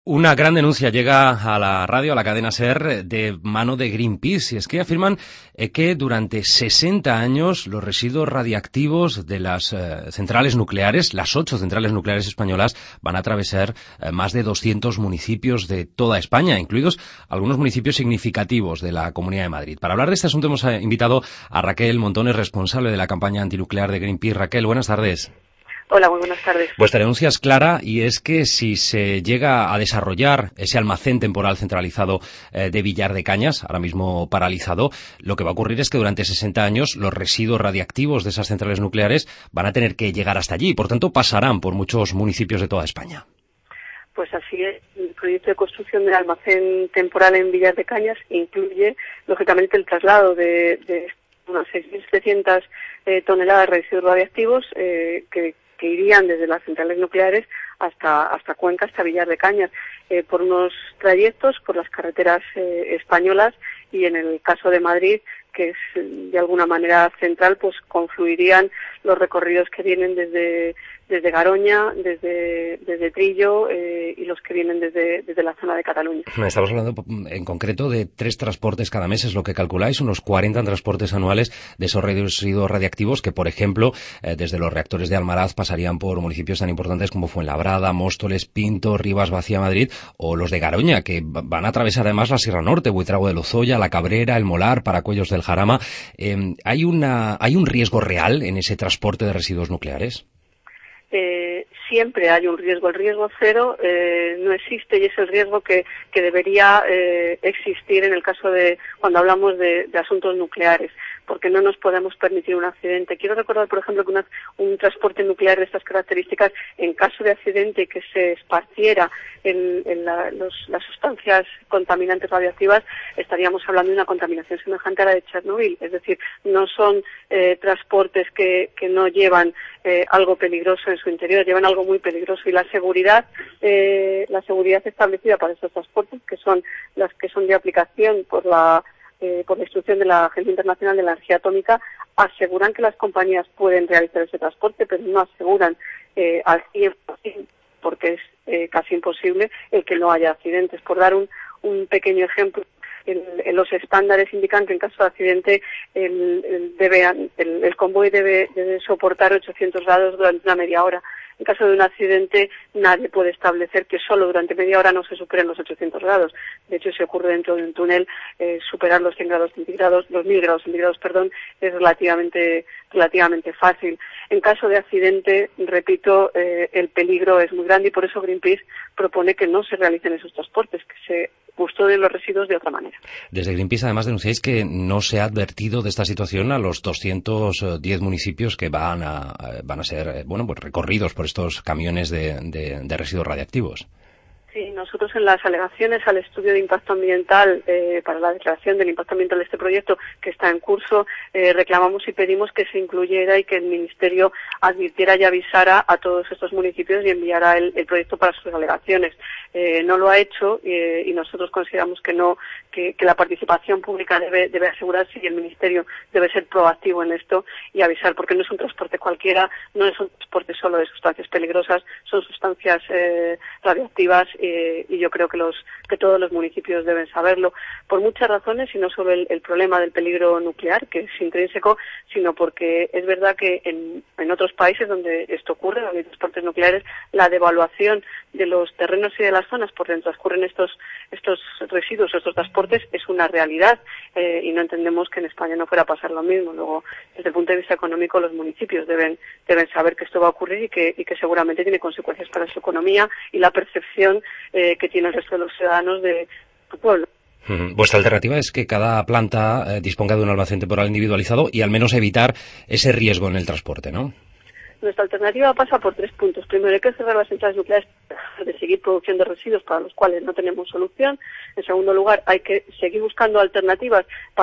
Una gran denuncia llega a la radio, a la cadena SER, de mano de Greenpeace, y es que afirman que durante 60 años los residuos radiactivos de las centrales nucleares, las 8 centrales nucleares españolas, van a atravesar más de 200 municipios de toda España, incluidos algunos municipios significativos de la Comunidad de Madrid. Para hablar de este asunto hemos invitado a Raquel Montones, responsable de la campaña antinuclear de Greenpeace. Raquel, buenas tardes. Hola, muy buenas tardes. Vuestra denuncia es clara y es que si se llega a desarrollar ese almacén temporal centralizado de Villar de Cañas, ahora mismo paralizado, lo que va a ocurrir es que durante 60 años los residuos radiactivos de esas centrales nucleares van a tener que llegar hasta allí y, por tanto, pasarán por muchos municipios de toda España. Pues así es. El proyecto de construcción del almacén temporal en Villar de Cañas incluye, lógicamente, el traslado de unas 6.700 toneladas de residuos radiactivos que irían desde las centrales nucleares hasta Cuenca, hasta Villar de Cañas, por unos trayectos por las carreteras españolas, y en el caso de Madrid, que es de alguna manera central, pues confluirían los recorridos que vienen desde Garoña, desde Trillo y los que vienen desde la zona de Cataluña. Estamos hablando en concreto de 3 transportes cada mes, es lo que calculáis, unos 40 transportes anuales de esos residuos radiactivos que, por ejemplo, desde los reactores de Almaraz pasarían por municipios tan importantes como Fuenlabrada, Móstoles, Pinto, Rivas, Vacía, Madrid, o los de Garoña, que van a atravesar además la Sierra Norte, Buitrago de Lozoya, La Cabrera, El Molar, Paracuellos del Jarama. ¿Hay un riesgo real en ese transporte de residuos nucleares? Siempre hay un riesgo. El riesgo cero no existe, y es el riesgo que debería existir en el caso de cuando hablamos de asuntos nucleares, porque no nos podemos permitir un accidente. Quiero recordar, por ejemplo, que un transporte nuclear de estas características, en caso de accidente que se esparciera las sustancias contaminantes radiactivas, estaríamos hablando de una contaminación semejante a la de Chernobyl. Es decir, no son transportes que no llevan algo peligroso en su interior, llevan algo muy peligroso, y la seguridad establecida para estos transportes, que son las que son de aplicación por la instrucción de la Agencia Internacional de la Energía Atómica, aseguran que las compañías pueden realizar ese transporte, pero no aseguran al 100%, porque es casi imposible el que no haya accidentes. Por dar un pequeño ejemplo, los estándares indican que en caso de accidente el convoy debe soportar 800 grados durante una media hora. En caso de un accidente, nadie puede establecer que solo durante media hora no se superen los 800 grados. De hecho, si ocurre dentro de un túnel, superar los 100 grados centígrados, los 1000 grados centígrados, es relativamente fácil. En caso de accidente, repito, el peligro es muy grande, y por eso Greenpeace propone que no se realicen esos transportes, que se custodien los residuos de otra manera. Desde Greenpeace, además, denunciáis que no se ha advertido de esta situación a los 210 municipios que van a ser recorridos por estos camiones de residuos radiactivos. Sí, nosotros en las alegaciones al estudio de impacto ambiental para la declaración del impacto ambiental de este proyecto, que está en curso, reclamamos y pedimos que se incluyera y que el Ministerio advirtiera y avisara a todos estos municipios y enviara el proyecto para sus alegaciones. No lo ha hecho, y nosotros consideramos que la participación pública debe asegurarse, y el Ministerio debe ser proactivo en esto y avisar, porque no es un transporte cualquiera, no es un transporte solo de sustancias peligrosas, son sustancias radiactivas, y yo creo que todos los municipios deben saberlo, por muchas razones, y no solo el problema del peligro nuclear, que es intrínseco, sino porque es verdad que en otros países donde esto ocurre, donde hay transportes nucleares, la devaluación de los terrenos y de las zonas por donde transcurren estos residuos, estos transportes, es una realidad, y no entendemos que en España no fuera a pasar lo mismo. Luego, desde el punto de vista económico, los municipios deben saber que esto va a ocurrir, y que seguramente tiene consecuencias para su economía y la percepción que tiene el resto de los ciudadanos de su pueblo. Vuestra alternativa es que cada planta disponga de un almacén temporal individualizado y al menos evitar ese riesgo en el transporte, ¿no? Nuestra alternativa pasa por 3 puntos. Primero, hay que cerrar las centrales nucleares de seguir produciendo residuos para los cuales no tenemos solución. En segundo lugar, hay que seguir buscando alternativas para ver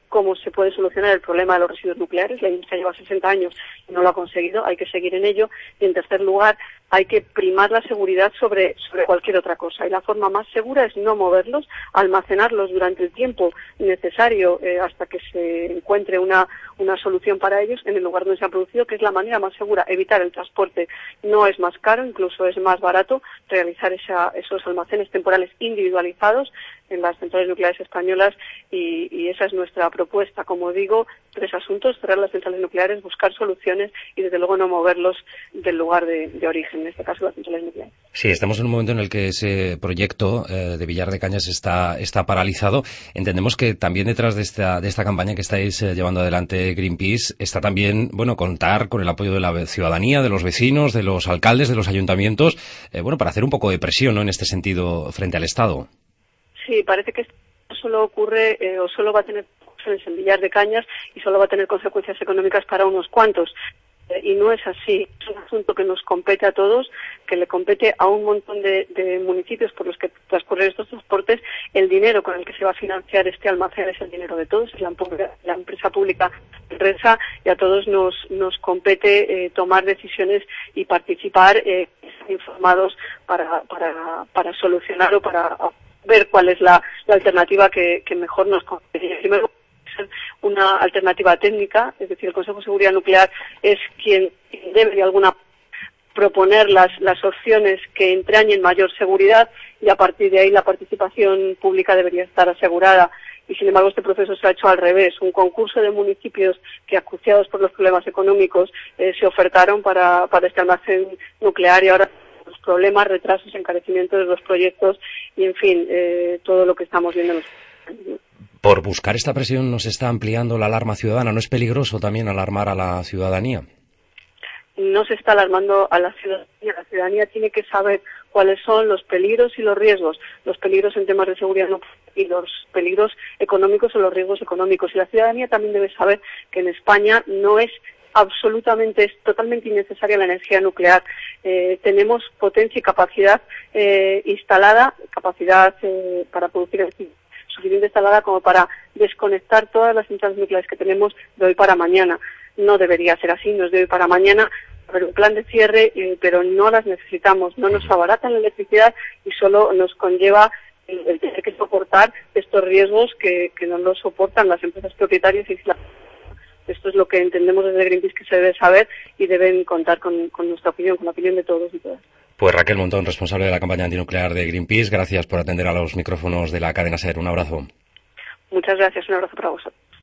cómo se puede solucionar el problema de los residuos nucleares. La industria lleva 60 años y no lo ha conseguido, hay que seguir en ello. Y en tercer lugar, hay que primar la seguridad sobre cualquier otra cosa. Y la forma más segura es no moverlos, almacenarlos durante el tiempo necesario hasta que se encuentre una solución para ellos en el lugar donde se han producido, que es la manera más segura. Evitar el transporte no es más caro, incluso es más barato realizar esos almacenes temporales individualizados en las centrales nucleares españolas y esa es nuestra propuesta. Como digo, 3 asuntos: cerrar las centrales nucleares, buscar soluciones y desde luego no moverlos del lugar de origen, en este caso las centrales nucleares. Sí, estamos en un momento en el que ese proyecto de Villar de Cañas está paralizado. Entendemos que también detrás de esta campaña que estáis llevando adelante Greenpeace está también, contar con el apoyo de la ciudadanía, de los vecinos, de los alcaldes, de los ayuntamientos, para hacer un poco de presión, ¿no?, en este sentido frente al Estado. Sí, parece que esto solo ocurre o solo va a tener consecuencias en Villar de Cañas y solo va a tener consecuencias económicas para unos cuantos. Y no es así. Es un asunto que nos compete a todos, que le compete a un montón de municipios por los que transcurren estos transportes. El dinero con el que se va a financiar este almacén es el dinero de todos, es la empresa pública Rensa, y a todos nos compete tomar decisiones y participar informados para solucionar o para ver cuál es la alternativa que mejor nos conviene. Primero, una alternativa técnica, es decir, el Consejo de Seguridad Nuclear es quien debe de alguna proponer las opciones que entrañen mayor seguridad y a partir de ahí la participación pública debería estar asegurada. Y sin embargo este proceso se ha hecho al revés. Un concurso de municipios que, acuciados por los problemas económicos, se ofertaron para este almacén nuclear y ahora los problemas, retrasos, encarecimientos de los proyectos y, en fin, todo lo que estamos viendo en los... Por buscar esta presión nos está ampliando la alarma ciudadana. ¿No es peligroso también alarmar a la ciudadanía? No se está alarmando a la ciudadanía. La ciudadanía tiene que saber cuáles son los peligros y los riesgos. Los peligros en temas de seguridad y los peligros económicos o los riesgos económicos. Y la ciudadanía también debe saber que en España es totalmente innecesaria la energía nuclear. Tenemos potencia y capacidad instalada, capacidad para producir energía suficiente instalada como para desconectar todas las centrales nucleares que tenemos de hoy para mañana. No debería ser así, no es de hoy para mañana, pero un plan de cierre, pero no las necesitamos, no nos abaratan la electricidad y solo nos conlleva el tener que soportar estos riesgos que no los soportan las empresas propietarias y esto es lo que entendemos desde Greenpeace que se debe saber y deben contar con nuestra opinión, con la opinión de todos y todas. Pues Raquel Montón, responsable de la campaña antinuclear de Greenpeace, gracias por atender a los micrófonos de la cadena SER. Un abrazo. Muchas gracias, un abrazo para vosotros.